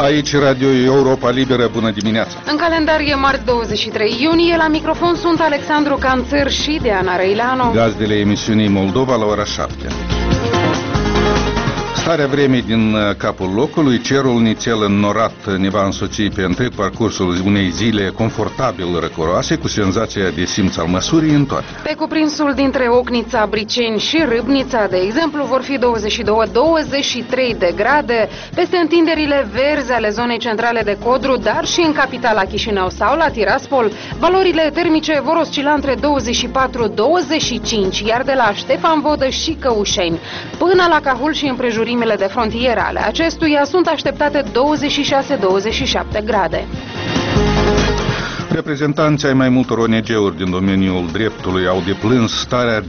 Aici Radio Europa Liberă, bună dimineața! În calendar e marți 23 iunie, la microfon sunt Alexandru Canțăr și Diana Răileanu. Gazdele emisiunii Moldova la ora 7. Starea vremii din capul locului, cerul nițel înnorat ne va însoți pe întreg parcursul unei zile confortabil răcoroase, cu senzația de simț al măsurii în toate. Pe cuprinsul dintre Ocnița, Briceni și Râbnița, de exemplu, vor fi 22-23 de grade, peste întinderile verzi ale zonei centrale de Codru, dar și în capitala Chișinău sau la Tiraspol, valorile termice vor oscila între 24-25, iar de la Ștefan Vodă și Căușeni până la Cahul și împrejurimile de frontieră ale acestuia sunt așteptate 26-27 grade. Reprezentanții ai mai multor ONG-uri din domeniul dreptului au deplâns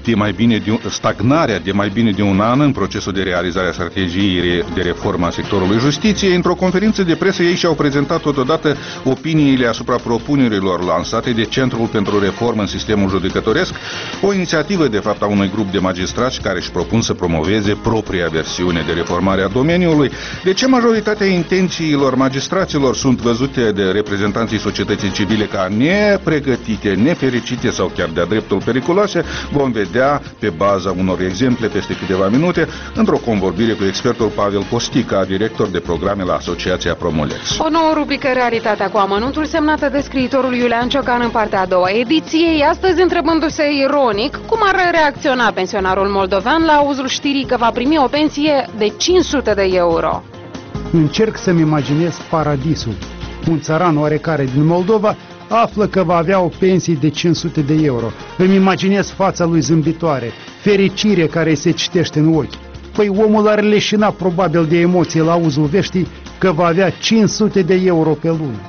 stagnarea de mai bine de un an în procesul de realizare a strategiei de reformă a sectorului justiției. Într-o conferință de presă ei și-au prezentat totodată opiniile asupra propunerilor lansate de Centrul pentru Reformă în Sistemul Judecătoresc, o inițiativă de fapt a unui grup de magistrați care își propun să promoveze propria versiune de reformare a domeniului. De ce majoritatea intențiilor magistraților sunt văzute de reprezentanții societății civile ca nepregătite, nefericite sau chiar de-a dreptul periculoase, vom vedea pe baza unor exemple peste câteva minute într-o convorbire cu expertul Pavel Costica, director de programe la Asociația Promolex. O nouă rubrică, Realitatea cu amănuntul, semnată de scriitorul Iulian Ciocan în partea a doua ediției, astăzi întrebându-se ironic cum ar reacționa pensionarul moldovean la auzul știrii că va primi o pensie de 500 de euro. Încerc să-mi imaginez paradisul. Un țăran oarecare din Moldova află că va avea o pensie de 500 de euro. Îmi imaginez fața lui zâmbitoare, fericire care îi se citește în ochi. Păi omul ar leșina probabil de emoție la auzul veștii că va avea 500 de euro pe lună.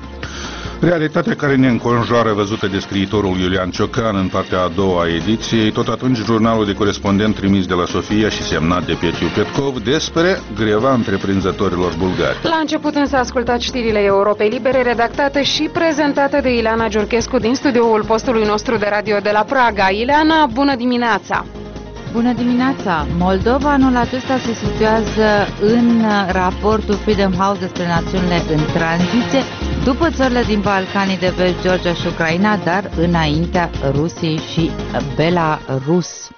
Realitatea care ne înconjoară, văzută de scriitorul Iulian Ciocan în partea a doua a ediției, tot atunci jurnalul de corespondent trimis de la Sofia și semnat de Petiu Petkov despre greva întreprinzătorilor bulgari. La început însă ascultați știrile Europei Libere, redactate și prezentate de Ileana Giurchescu din studioul postului nostru de radio de la Praga. Ileana, bună dimineața! Bună dimineața! Moldova anul acesta se situează în raportul Freedom House despre națiunile în tranziție, după țările din Balcanii de Vest, Georgia și Ucraina, dar înaintea Rusiei și Belarus.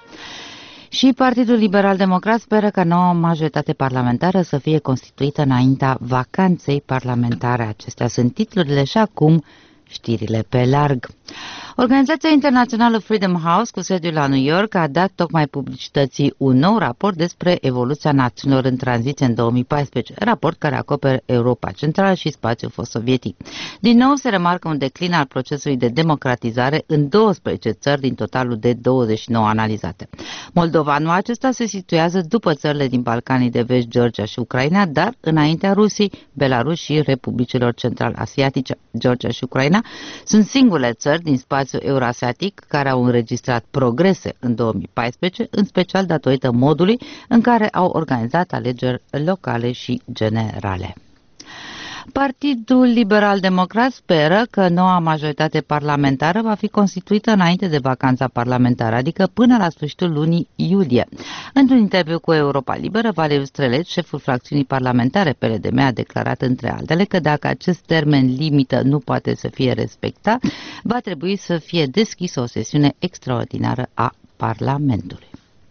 Și Partidul Liberal Democrat speră ca noua majoritate parlamentară să fie constituită înaintea vacanței parlamentare. Acestea sunt titlurile și acum știrile pe larg. Organizația internațională Freedom House, cu sediul la New York, a dat tocmai publicității un nou raport despre evoluția națiunilor în tranziție în 2014, raport care acoperă Europa Centrală și spațiul fost sovietic. Din nou se remarcă un declin al procesului de democratizare în 12 țări din totalul de 29 analizate. Moldova anul acesta se situează după țările din Balcanii de Vest, Georgia și Ucraina, dar înaintea Rusiei, Belarus și Republicilor Central-Asiatice. Georgia și Ucraina sunt singurele țări din spațiul eurasiatic care au înregistrat progrese în 2014, în special datorită modului în care au organizat alegeri locale și generale. Partidul Liberal Democrat speră că noua majoritate parlamentară va fi constituită înainte de vacanța parlamentară, adică până la sfârșitul lunii iulie. Într-un interviu cu Europa Liberă, Valeriu Streleț, șeful fracțiunii parlamentare PLDM, a declarat între altele că dacă acest termen limită nu poate să fie respectat, va trebui să fie deschisă o sesiune extraordinară a Parlamentului.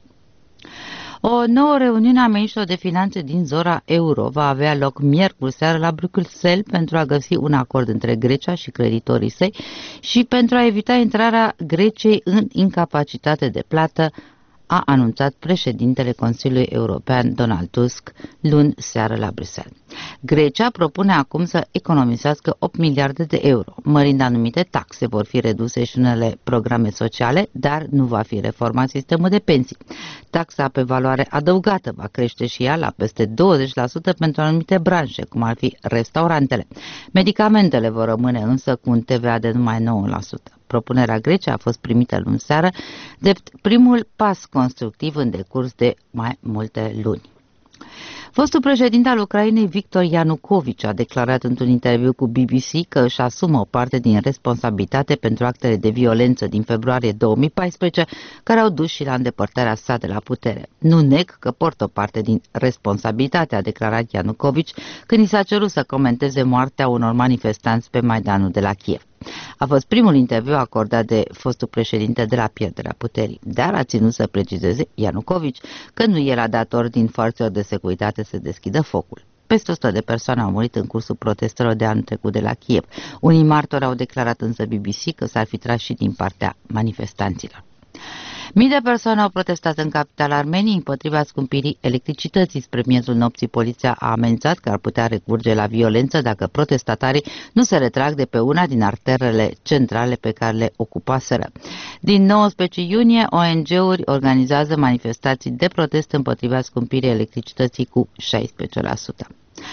O nouă reuniune a miniștrilor de finanțe din zona euro va avea loc miercuri seară la Bruxelles pentru a găsi un acord între Grecia și creditorii săi și pentru a evita intrarea Greciei în incapacitate de plată, a anunțat președintele Consiliului European Donald Tusk luni seară la Bruxelles. Grecia propune acum să economisească 8 miliarde de euro, mărind anumite taxe, vor fi reduse și unele programe sociale, dar nu va fi reformat sistemul de pensii. Taxa pe valoare adăugată va crește și ea la peste 20% pentru anumite branșe, cum ar fi restaurantele. Medicamentele vor rămâne însă cu un TVA de numai 9%. Propunerea Greciei a fost primită luni seară, drept primul pas constructiv în decurs de mai multe luni. Fostul președinte al Ucrainei, Viktor Yanukovych, a declarat într-un interviu cu BBC că își asumă o parte din responsabilitate pentru actele de violență din februarie 2014, care au dus și la îndepărtarea sa de la putere. Nu neg că port o parte din responsabilitate, a declarat Yanukovych când i s-a cerut să comenteze moartea unor manifestanți pe Maidanul de la Kiev. A fost primul interviu acordat de fostul președinte de la pierderea puterii, dar a ținut să precizeze Yanukovych că nu el a dat ordin forțelor de securitate să deschidă focul. Peste 100 de persoane au murit în cursul protestelor de anul trecut de la Kiev. Unii martori au declarat însă BBC că s-ar fi tras și din partea manifestanților. Mii de persoane au protestat în capitala Armeniei împotriva scumpirii electricității. Spre miezul nopții, poliția a amenințat că ar putea recurge la violență dacă protestatarii nu se retrag de pe una din arterele centrale pe care le ocupaseră. Din 19 iunie, ONG-uri organizează manifestații de protest împotriva scumpirii electricității cu 16%.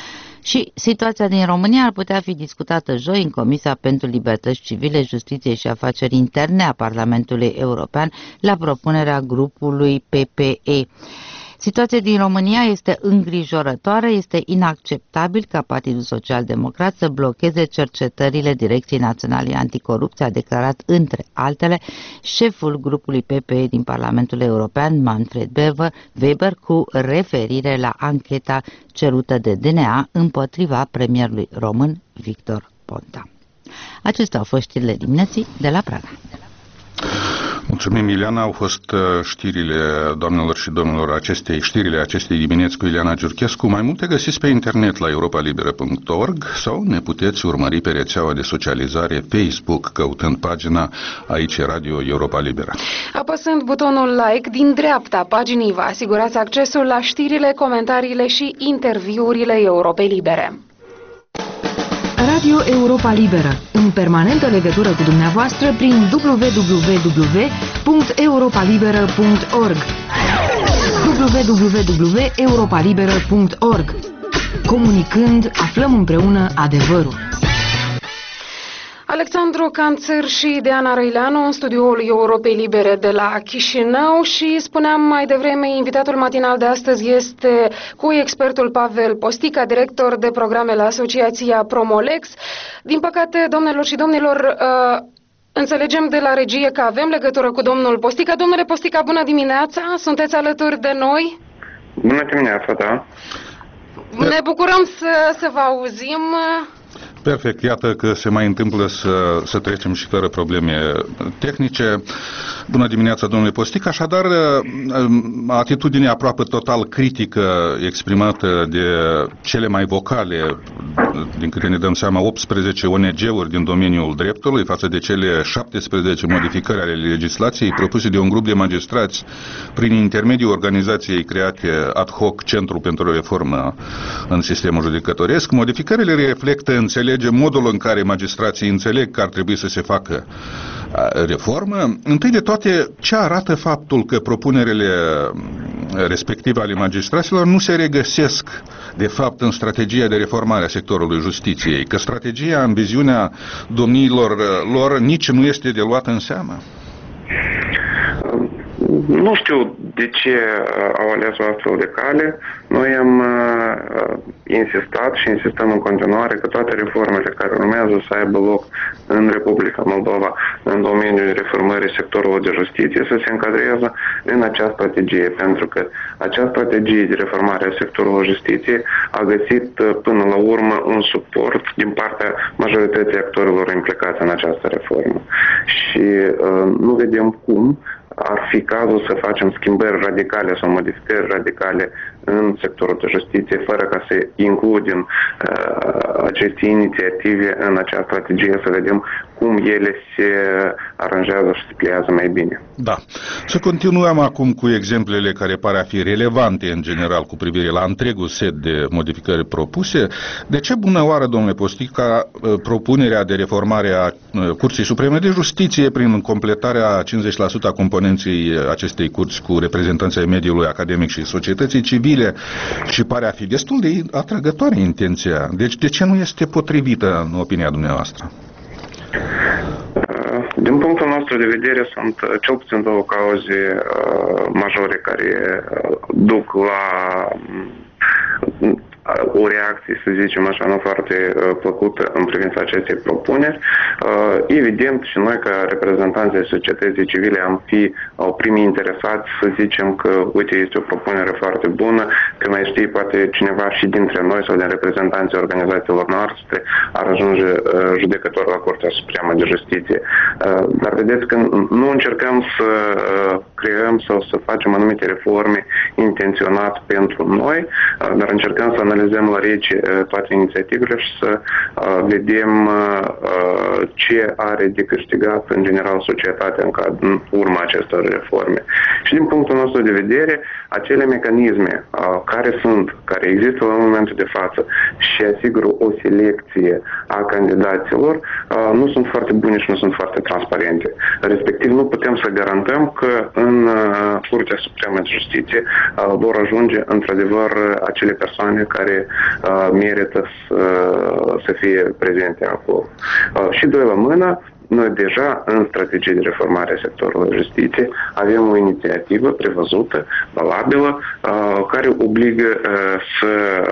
Și situația din România ar putea fi discutată joi în Comisia pentru Libertăți Civile, Justiție și Afaceri Interne a Parlamentului European la propunerea grupului PPE. Situația din România este îngrijorătoare, este inacceptabil ca Partidul Social-Democrat să blocheze cercetările Direcției Naționale Anticorupție, a declarat între altele șeful grupului PPE din Parlamentul European, Manfred Weber, cu referire la ancheta cerută de DNA împotriva premierului român Victor Ponta. Acestea au fost știrile dimineții de la Praga. Mulțumim, Ileana. Au fost știrile, doamnelor și domnilor, știrile acestei dimineți cu Ileana Giurchescu. Mai multe găsiți pe internet la europalibera.org sau ne puteți urmări pe rețeaua de socializare Facebook, căutând pagina Aici Radio Europa Libera. Apăsând butonul like din dreapta paginii, vă asigurați accesul la știrile, comentariile și interviurile Europei Libere. Radio Europa Liberă, în permanentă legătură cu dumneavoastră prin www.europalibera.org www.europalibera.org. Comunicând, aflăm împreună adevărul. Alexandru Canțăr și Diana Răileanu în studioul Europei Libere de la Chișinău și spuneam mai devreme, invitatul matinal de astăzi este cu expertul Pavel Postica, director de programe la Asociația Promolex. Din păcate, domnilor și domnilor, înțelegem de la regie că avem legătură cu domnul Postica. Domnule Postica, bună dimineața! Sunteți alături de noi? Bună dimineața, da. Ne bucurăm să vă auzim. Perfect, iată că se mai întâmplă să trecem și fără probleme tehnice. Bună dimineața, domnule Postic. Așadar, atitudinea aproape total critică exprimată de cele mai vocale, din câte ne dăm seama, 18 ONG-uri din domeniul dreptului față de cele 17 modificări ale legislației propuse de un grup de magistrați prin intermediul organizației create ad hoc Centrul pentru Reformă în sistemul judecătoresc. Modificările reflectă, înțelege modul în care magistrații înțeleg că ar trebui să se facă reformă. Întâi de toate, ce arată faptul că propunerile respective ale magistraților nu se regăsesc, de fapt, în strategia de reformare a sectorului justiției, că strategia, în viziunea domniilor lor, nici nu este de luat în seamă? Nu știu de ce au ales o astfel de cale. Noi am insistat și insistăm în continuare că toate reformele care urmează să aibă loc în Republica Moldova în domeniul reformării sectorului de justiție să se încadrează în acea strategie, pentru că acea strategie de reformare a sectorului justiție a găsit până la urmă un suport din partea majorității actorilor implicați în această reformă. Și nu vedem cum ar fi cazul să facem schimbări radicale sau modificări radicale în sectorul de justiție, fără ca să includem aceste inițiative în acea strategie, să vedem cum ele se aranjează și se pliază mai bine. Da. Să continuăm acum cu exemplele care pare a fi relevante în general cu privire la întregul set de modificări propuse. De ce bună oară, domnule Postica, propunerea de reformare a Curții Supreme de Justiție prin completarea 50% a componenței acestei curți cu reprezentanții mediului academic și societății civile și pare a fi destul de atrăgătoare intenția. Deci de ce nu este potrivită în opinia dumneavoastră? Din punctul nostru de vedere sunt cel puțin două cauze majore care duc la o reacție, să zicem așa, nu foarte plăcută în privința acestei propuneri. Evident, și noi, ca reprezentanți ai societății civile, am fi primii interesați să zicem că, uite, este o propunere foarte bună, că mai știi, poate cineva și dintre noi sau din reprezentanții organizațiilor noastre ar ajunge judecător la Curtea Supremă de Justiție. Dar vedeți că nu încercăm să creăm sau să facem anumite reforme intenționat pentru noi, dar încercăm să analizăm la rece toate inițiativele și să vedem ce are de câștigat în general societatea în urma acestor reforme. Și din punctul nostru de vedere, acele mecanisme care există la momentul de față și asigură o selecție a candidaților, nu sunt foarte bune și nu sunt foarte transparente. Respectiv, nu putem să garantăm că în Curtea Supremă de Justiție vor ajunge într-adevăr acele persoane care merită să fie prezente acolo. Și doi la mână, noi deja în strategie de reformare a sectorului justiție avem o inițiativă prevăzută, valabilă, care obligă să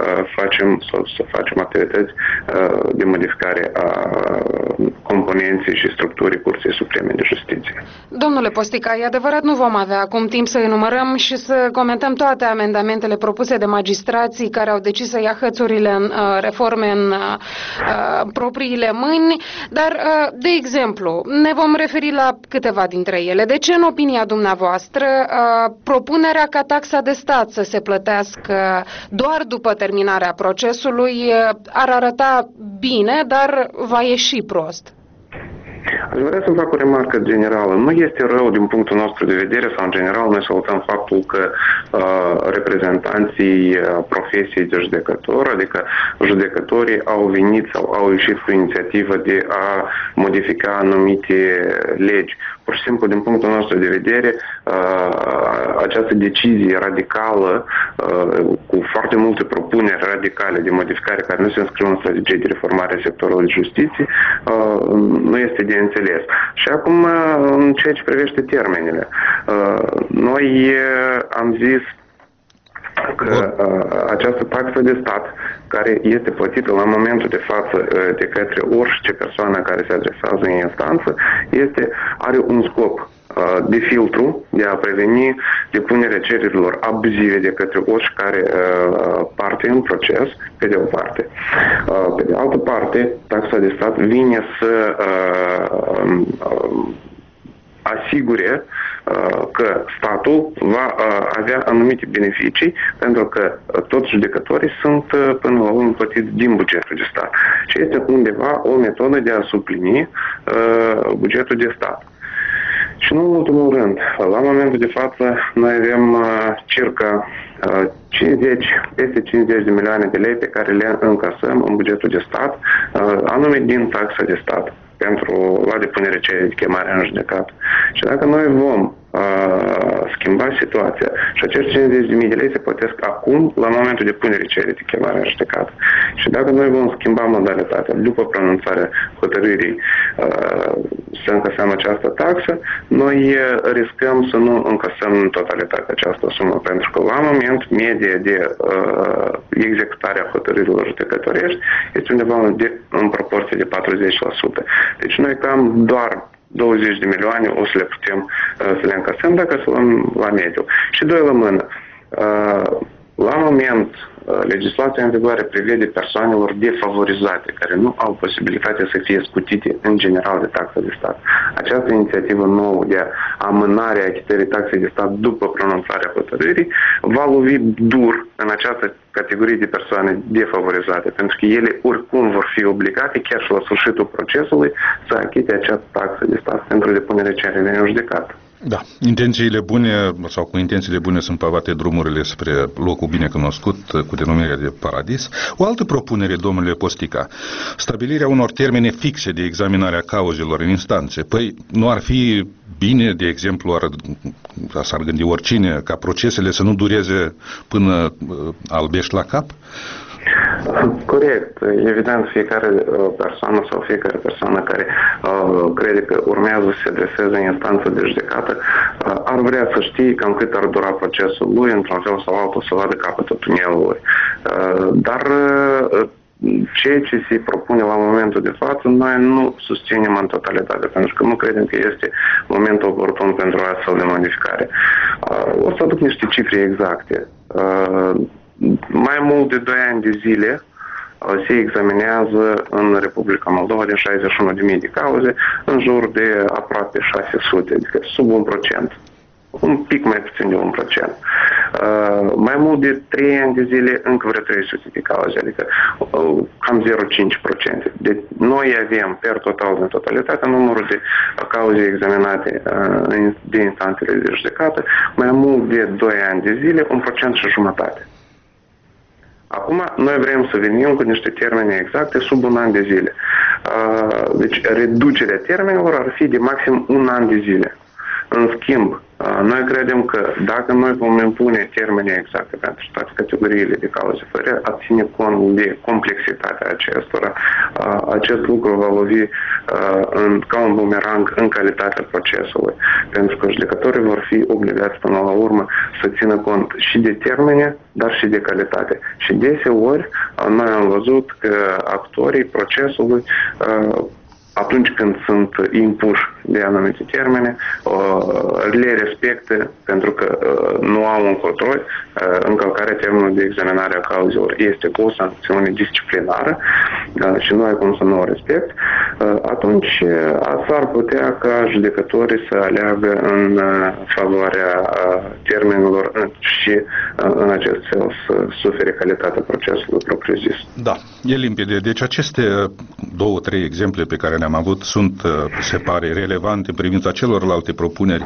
facem activități de modificare a componenței și structurii Curții Supreme de Justiție. Domnule Postică, e adevărat, nu vom avea acum timp să enumerăm și să comentăm toate amendamentele propuse de magistrații care au decis să ia hățurile în reforme în propriile mâini, dar, de exemplu, ne vom referi la câteva dintre ele. De ce, în opinia dumneavoastră, propunerea ca taxa de stat să se plătească doar după terminarea procesului ar arăta bine, dar va ieși prost? Aș vrea să fac o remarcă generală. Nu este rău din punctul nostru de vedere sau în general noi salutăm faptul că reprezentanții profesiei de judecător, adică judecătorii au venit sau au ieșit cu inițiativă de a modifica anumite legi. Pur și simplu, din punctul nostru de vedere, această decizie radicală, cu foarte multe propuneri radicale de modificare care nu se înscriu în strategie de reformare a sectorului de justiție, nu este de înțeles. Și acum, în ceea ce privește termenele, noi am zis că această taxă de stat, care este plătită la momentul de față de către orice persoană care se adresează în instanță, are un scop de filtru, de a preveni depunerea cererilor abuzive de către oricare parte în proces, pe de o parte. Pe de altă parte, taxa de stat vine să asigure că statul va avea anumite beneficii, pentru că toți judecătorii sunt până la urmă plătiți din bugetul de stat. Și este undeva o metodă de a suplini bugetul de stat. Și nu în ultimul rând, la momentul de față, noi avem circa peste 50 de milioane de lei pe care le încasăm în bugetul de stat, anume din taxa de stat, la depunerea cererii de chemare în judecată. Și dacă noi vom schimba situația și acești 50.000 de lei se plătesc acum, la momentul de punere cererii de chemare în judecată. Și dacă noi vom schimba modalitatea după pronunțarea hotărârii să încasăm această taxă, noi riscăm să nu încasăm în totalitate această sumă, pentru că la moment media de executare a hotărârilor judecătorești este undeva în proporție de 40%. Deci noi cam doar 20 de milioane o să le putem să le încasăm dacă să luăm la mediu. Și doi la mână. La moment, legislația în vigoare prevede persoanelor defavorizate, care nu au posibilitatea să fie scutite în general de taxa de stat. Această inițiativă nouă de amânare a achitării taxei de stat după pronunțarea hotărârii va lovi dur în această categorie de persoane defavorizate, pentru că ele oricum vor fi obligate, chiar și la sfârșitul procesului, să achite această taxă de stat pentru depunerea cererii în judecată. Da, intențiile bune sau cu intențiile bune sunt pavate drumurile spre locul bine cunoscut cu denumirea de paradis. O altă propunere, domnule Postica, stabilirea unor termene fixe de examinare a cauzelor în instanțe. Păi nu ar fi bine, de exemplu, s-ar gândi oricine, ca procesele să nu dureze până albești la cap? Corect. Evident, fiecare persoană sau fiecare persoană care crede că urmează să se adreseze în instanță de judecată ar vrea să știe cam cât ar dura procesul lui, într-un fel sau altul, să vadă capătul tunelului. Dar ceea ce se propune la momentul de față, noi nu susținem în totalitate, pentru că nu credem că este momentul oportun pentru astfel de modificare. O să aduc niște cifre exacte. Mai mult de 2 ani de zile se examinează în Republica Moldova din 61.000 de cauze, în jur de aproape 600, adică sub 1%. Un pic mai puțin de 1%. Mai mult de 3 ani de zile încă vreo 300 de cauze, adică cam 0,5%. Deci noi avem per total, în totalitate, numărul de cauze examinate de instanțele de judecată, mai mult de 2 ani de zile, 1,5%. Acum, noi vrem să venim cu niște termene exacte sub 1 an de zile. Deci, reducerea termenelor ar fi de maxim 1 an de zile. În schimb, noi credem că dacă noi vom impune termene exacte pentru toate categoriile de cauze, fără a ține cont de complexitatea acestora, acest lucru va lovi ca un bumerang în calitatea procesului. Pentru că judecătorii vor fi obligați până la urmă să țină cont și de termene, dar și de calitate. Și deseori noi am văzut că actorii procesului atunci când sunt impuși de anumite termene, le respectă pentru că nu au un control. Încălcarea termenului de examinare a cauzelor este cu o sancțiune disciplinară și nu ai cum să nu o respecti. Atunci s-ar putea ca judecătorii să aleagă în favoarea termenelor și în acest fel să sufere calitatea procesului propriu-zis. Da, e limpede. Deci aceste 2-3 exemple pe care le-am avut sunt, se pare, relevante în privința celorlalte propuneri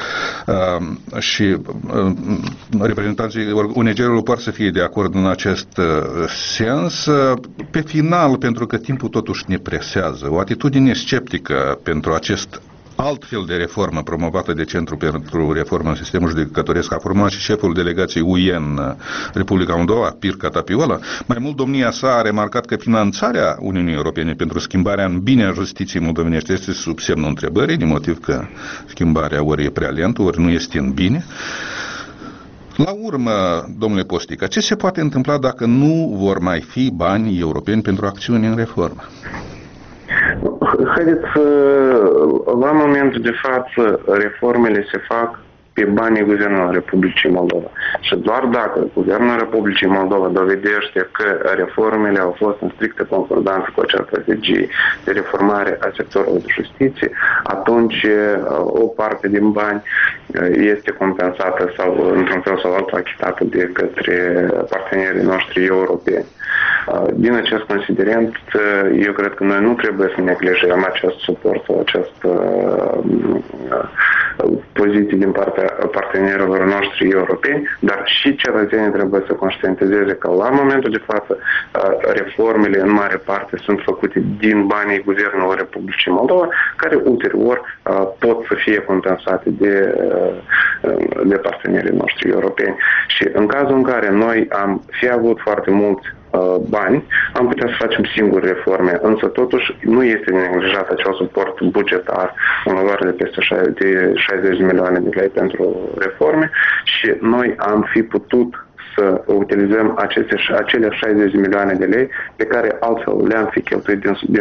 și reprezentanții ONG-urilor par să fie de acord în acest sens. Pe final, pentru că timpul totuși ne presează, o atitudine sceptică pentru acest altfel de reformă promovată de Centrul pentru Reformă în Sistemul Judecătoresc a format și șeful delegației UE în Republica Moldova, Pirca Tapiola. Mai mult, domnia sa a remarcat că finanțarea Uniunii Europene pentru schimbarea în bine a justiției moldovenești este sub semnul întrebării, din motiv că schimbarea ori e prea lentă, ori nu este în bine. La urmă, domnule Postică, ce se poate întâmpla dacă nu vor mai fi bani europeni pentru acțiuni în reformă? Haideți, la momentul de față, reformele se fac pe banii Guvernului Republicii Moldova. Și doar dacă Guvernul Republicii Moldova dovedește că reformele au fost în strictă concordanță cu acea strategie de reformare a sectorului de justiție, atunci o parte din bani este compensată sau, într-un fel sau altul, achitată de către partenerii noștri europeni. Din acest considerent, eu cred că noi nu trebuie să neglijăm acest suport sau această poziție din partea partenerilor noștri europeni, dar și cetățenii trebuie să conștientizeze că la momentul de față reformele în mare parte sunt făcute din banii Guvernului Republicii Moldova, care ulterior pot să fie compensate de partenerii noștri europeni. Și în cazul în care noi am fi avut foarte mulți bani, am putea să facem singuri reforme, însă totuși nu este neglijat acel suport bugetar în valoare de peste 60 de milioane de lei pentru reforme și noi am fi putut să utilizăm acele 60 de milioane de lei pe care altfel le-am fi cheltuit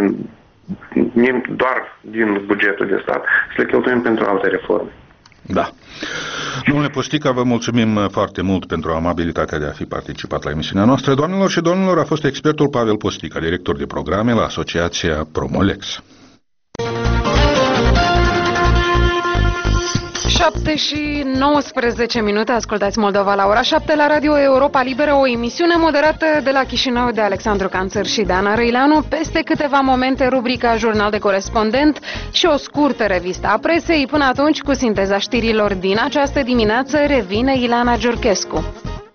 doar din bugetul de stat, să le cheltuim pentru alte reforme. Da. Domnule Postică, vă mulțumim foarte mult pentru amabilitatea de a fi participat la emisiunea noastră. Doamnelor și domnilor, a fost expertul Pavel Postică, director de programe la Asociația Promolex. 7:19, ascultați Moldova la ora 7 la Radio Europa Liberă, o emisiune moderată de la Chișinău de Alexandru Canțăr și de Ana Răileanu. Peste câteva momente, rubrica Jurnal de Corespondent și o scurtă revistă a presei. Până atunci, cu sinteza știrilor din această dimineață, revine Ileana Giurchescu.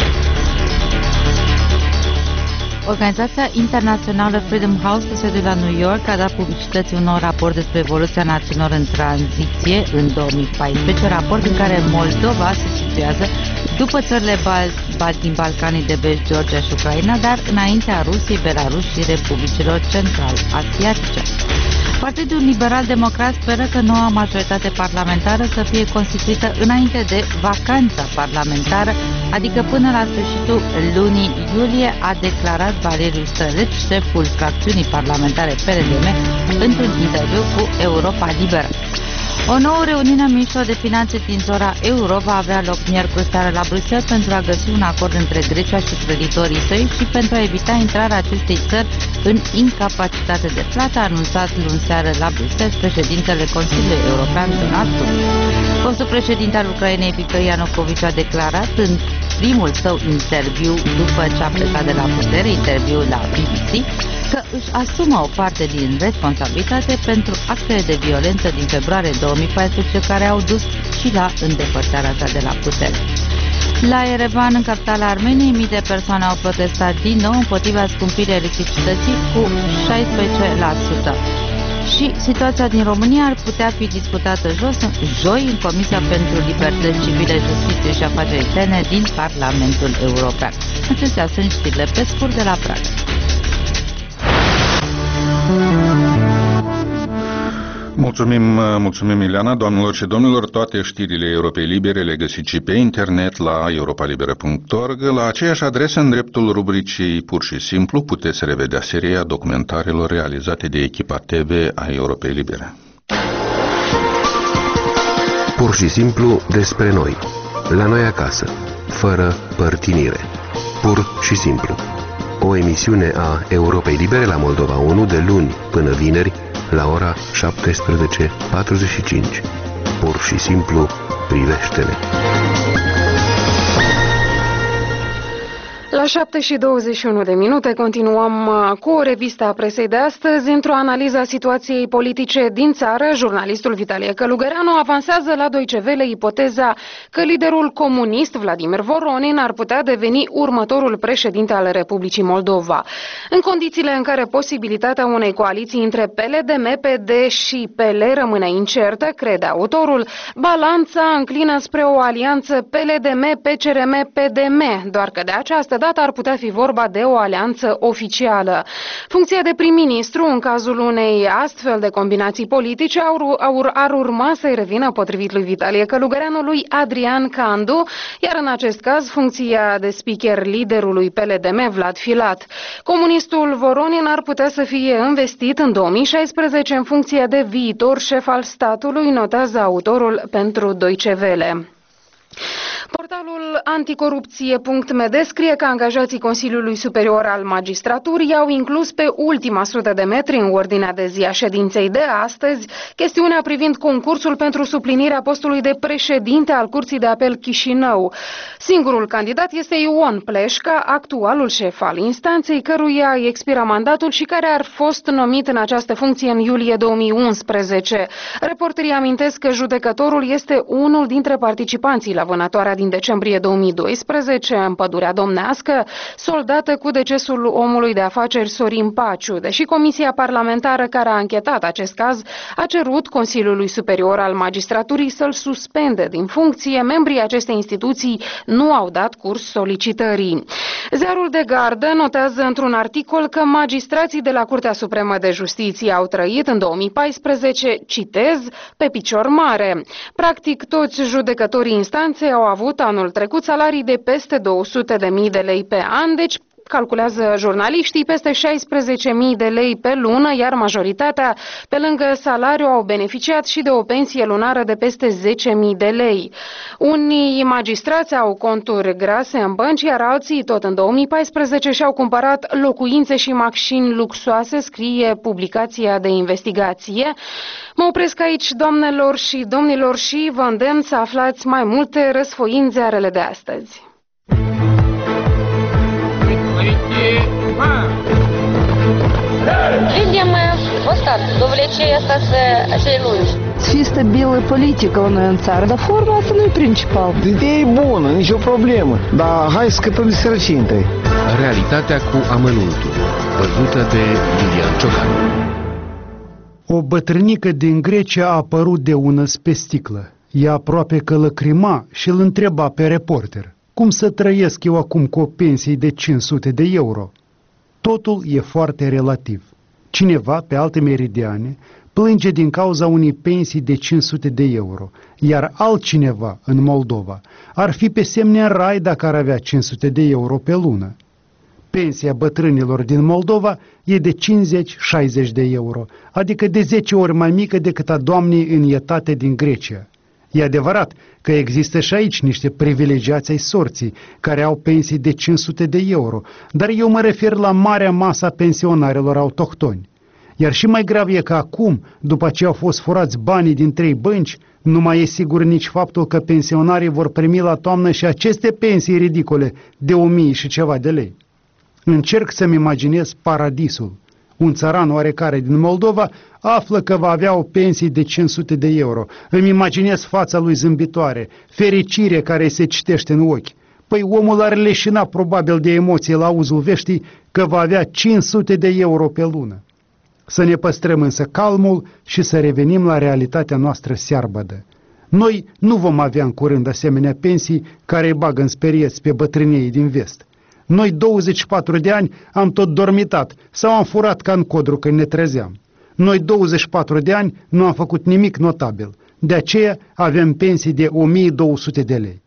Organizația internațională Freedom House de sediu la New York a dat publicității un nou raport despre evoluția națiunilor în tranziție în 2014, raport în care Moldova se situează după țările din Balcanii de Vest, Georgia și Ucraina, dar înaintea Rusiei, Belarus și Republicilor Central-Asiatice. Partidul Liberal-Democrat speră că noua majoritate parlamentară să fie constituită înainte de vacanța parlamentară, adică până la sfârșitul lunii iulie, a declarat Valeriu Stăleț, șeful fracțiunii parlamentare PRDM, într-un interviu cu Europa Liberă. O nouă reuniune a ministrilor de finanțe din zona euro va avea loc miercuri seară la Bruxelles pentru a găsi un acord între Grecia și creditorii săi și pentru a evita intrarea acestei țări în incapacitate de plată, a anunțat luni seară la Bruxelles președintele Consiliului European Donald Tusk. Fostul președinte al Ucrainei, Viktor Ianukovici, a declarat în primul său interviu după ce a plecat de la putere, interviul la BBC, că își asumă o parte din responsabilitate pentru actele de violență din februarie 2014 care au dus și la îndepărtarea sa de la putere. La Yerevan, în capitala Armeniei, mii de persoane au protestat din nou împotriva scumpirii electricității cu 16%. Și situația din România ar putea fi discutată joi în Comisia pentru Libertăți Civile, Justiție și Afaceri Interne din Parlamentul European. Acestea sunt știrile pe scurt de la Praga. Mulțumim, Ileana. Doamnelor și domnilor, toate știrile Europei Libere le găsiți și pe internet la europalibera.org. La aceeași adresă, în dreptul rubricii Pur și Simplu, puteți revedea seria documentarelor realizate de echipa TV a Europei Libere. Pur și simplu despre noi, la noi acasă, fără părtinire. Pur și simplu. O emisiune a Europei Libere la Moldova 1 de luni până vineri la ora 17:45. Pur și simplu, privește-ne. La 7:21 continuăm cu o revistă a presei de astăzi. Într-o analiză a situației politice din țară, jurnalistul Vitalie Călugăreanu avansează la Deutsche Welle ipoteza că liderul comunist Vladimir Voronin ar putea deveni următorul președinte al Republicii Moldova. În condițiile în care posibilitatea unei coaliții între PLD, MPD și PL rămâne incertă, crede autorul, balanța înclină spre o alianță PLDM-PCRM-PDM, doar că de această dată ar putea fi vorba de o alianță oficială. Funcția de prim-ministru, în cazul unei astfel de combinații politice, ar urma să-i revină, potrivit lui Vitalie Călugăreanu, lui Adrian Candu, iar în acest caz funcția de speaker liderului PLDM, Vlad Filat. Comunistul Voronin ar putea să fie investit în 2016 în funcție de viitor șef al statului, notează autorul pentru Deutsche Welle. Portalul anticorupție.md scrie că angajații Consiliului Superior al Magistraturii au inclus pe ultima 100 de metri în ordinea de zi a ședinței de astăzi chestiunea privind concursul pentru suplinirea postului de președinte al Curții de Apel Chișinău. Singurul candidat este Ion Pleșca, actualul șef al instanței, căruia îi expiră mandatul și care ar fost numit în această funcție în iulie 2011. Reporterii amintesc că judecătorul este unul dintre participanții la vânătoarea din decembrie 2012 în Pădurea Domnească, soldată cu decesul omului de afaceri Sorin Paciu. Deși Comisia Parlamentară care a anchetat acest caz a cerut Consiliului Superior al Magistraturii să-l suspende din funcție, membrii acestei instituții nu au dat curs solicitării. Ziarul de Gardă notează într-un articol că magistrații de la Curtea Supremă de Justiție au trăit în 2014, citez, pe picior mare. Practic, toți judecătorii instanței au avut anul trecut salarii de peste 200.000 de lei pe an, deci calculează jurnaliștii, peste 16.000 de lei pe lună, iar majoritatea, pe lângă salariu, au beneficiat și de o pensie lunară de peste 10.000 de lei. Unii magistrați au conturi grase în bănci, iar alții, tot în 2014, și-au cumpărat locuințe și mașini luxoase, scrie publicația de investigație. Mă opresc aici, doamnelor și domnilor, și vă îndemn să aflați mai multe răsfoind ziarele de astăzi. Видим мы вот так, довлечение остаться acei lungi. Fi stabilă politică la noi în țară, dar forma asta nu e principal. Ideea e bună, nicio problemă, dar hai să scăpăm de sărăcie întâi. Realitatea cu amănuntul, văzută de Lilian Ciocan. O bătrânică din Grecia a apărut de unăs pe sticlă. Ea aproape că lăcrima și îl întreba pe reporter: Cum să trăiesc eu acum cu o pensie de 500 de euro? Totul e foarte relativ. Cineva, pe alte meridiane, plânge din cauza unei pensii de 500 de euro, iar altcineva, în Moldova, ar fi pe semne în rai dacă ar avea 500 de euro pe lună. Pensia bătrânilor din Moldova e de 50-60 de euro, adică de 10 ori mai mică decât a doamnei în etate din Grecia. E adevărat că există și aici niște privilegiați ai sorții care au pensii de 500 de euro, dar eu mă refer la marea masă a pensionarilor autohtoni. Iar și mai grav e că acum, după ce au fost furați banii din 3 bănci, nu mai e sigur nici faptul că pensionarii vor primi la toamnă și aceste pensii ridicole de 1000 și ceva de lei. Încerc să-mi imaginez paradisul. Un țăran oarecare din Moldova află că va avea o pensie de 500 de euro. Îmi imaginez fața lui zâmbitoare, fericire care se citește în ochi. Păi omul ar leșina probabil de emoție la auzul veștii că va avea 500 de euro pe lună. Să ne păstrăm însă calmul și să revenim la realitatea noastră searbădă. Noi nu vom avea în curând asemenea pensii care îi bagă în sperieți pe bătrâniei din vest. Noi 24 de ani am tot dormitat sau am furat ca în codru când ne trezeam. Noi 24 de ani nu am făcut nimic notabil. De aceea avem pensii de 1200 de lei.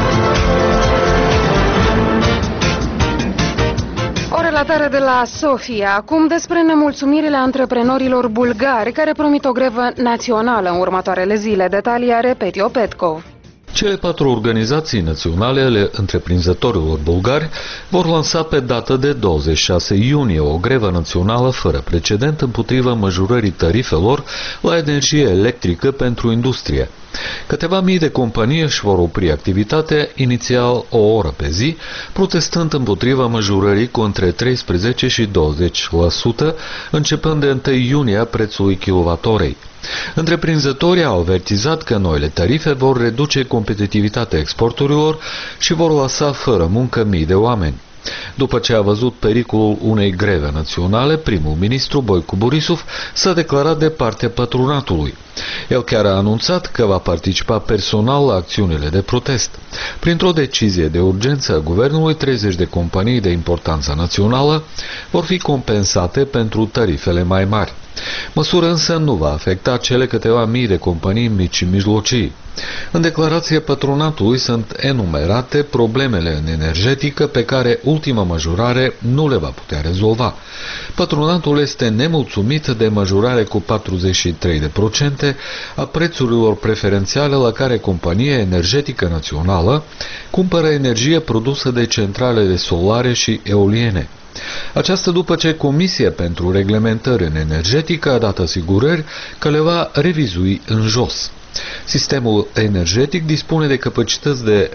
O relatare de la Sofia, acum despre nemulțumirile antreprenorilor bulgari care promit o grevă națională în următoarele zile. Detalii are Petio Petkov. Cele 4 organizații naționale ale întreprinzătorilor bulgari vor lansa pe dată de 26 iunie o grevă națională fără precedent împotriva majorării tarifelor la energie electrică pentru industrie. Câteva mii de companii își vor opri activitatea inițial o oră pe zi, protestând împotriva majorării cu între 13 și 20%, începând de 1 iunie a prețului kilowattorei. Întreprinzătorii au avertizat că noile tarife vor reduce competitivitatea exporturilor și vor lăsa fără muncă mii de oameni. După ce a văzut pericolul unei greve naționale, primul ministru Boicu Borisov s-a declarat de partea patronatului. El chiar a anunțat că va participa personal la acțiunile de protest. Printr-o decizie de urgență a guvernului, 30 de companii de importanță națională vor fi compensate pentru tarifele mai mari. Măsura însă nu va afecta cele câteva mii de companii mici și mijlocii. În declarația patronatului sunt enumerate problemele în energetică pe care ultima majorare nu le va putea rezolva. Patronatul este nemulțumit de majorare cu 43% a prețurilor preferențiale la care compania energetică națională cumpără energie produsă de centralele solare și eoliene. Aceasta după ce Comisia pentru Reglementări în Energetică a dat asigurări că le va revizui în jos. Sistemul energetic dispune de capacități de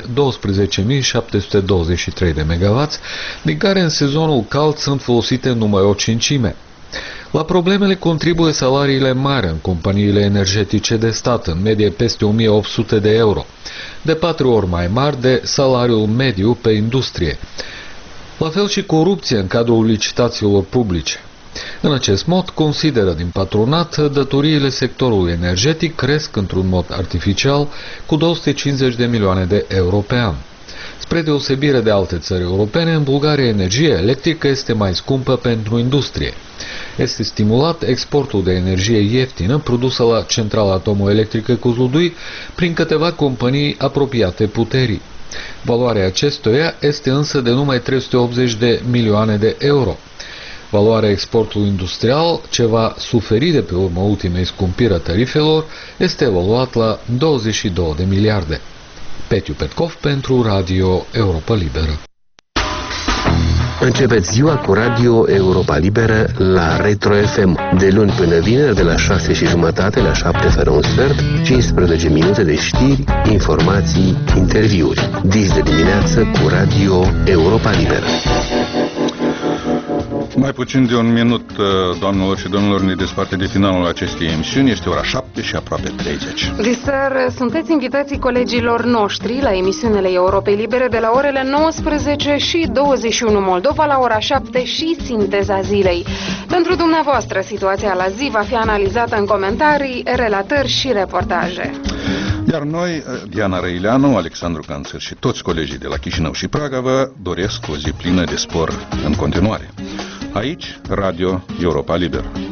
12.723 de MW, din care în sezonul cald sunt folosite numai o cincime. La problemele contribuie salariile mari în companiile energetice de stat, în medie peste 1.800 de euro, de 4 ori mai mari de salariul mediu pe industrie. La fel și corupție în cadrul licitațiilor publice. În acest mod, consideră din patronat, datoriile sectorului energetic cresc într-un mod artificial cu 250 de milioane de euro pe an. Spre deosebire de alte țări europene, în Bulgaria energia electrică este mai scumpă pentru industrie. Este stimulat exportul de energie ieftină produsă la centrala atomoelectrică Kozlodui prin câteva companii apropiate puterii. Valoarea acestuia este însă de numai 380 de milioane de euro. Valoarea exportului industrial, ce va suferi de pe urma ultimei scumpiri a tarifelor, este evaluat la 22 de miliarde. Petio Petkov pentru Radio Europa Liberă. Începeți ziua cu Radio Europa Liberă la Retro FM, de luni până vineri, de la 6:30 la 7 fără un sfert, 15 minute de știri, informații, interviuri. Dis de dimineață cu Radio Europa Liberă. Mai puțin de un minut, doamnelor și domnilor, ne desparte de finalul acestei emisiuni. Este ora 7 și aproape 30. Diseară sunteți invitații colegilor noștri la emisiunile Europei Libere de la orele 19 și 21 Moldova la ora 7 și Sinteza Zilei. Pentru dumneavoastră, situația la zi va fi analizată în comentarii, relatări și reportaje. Iar noi, Diana Răileanu, Alexandru Canțăr și toți colegii de la Chișinău și Praga vă doresc o zi plină de spor în continuare. Aici, Radio Europa Liberă.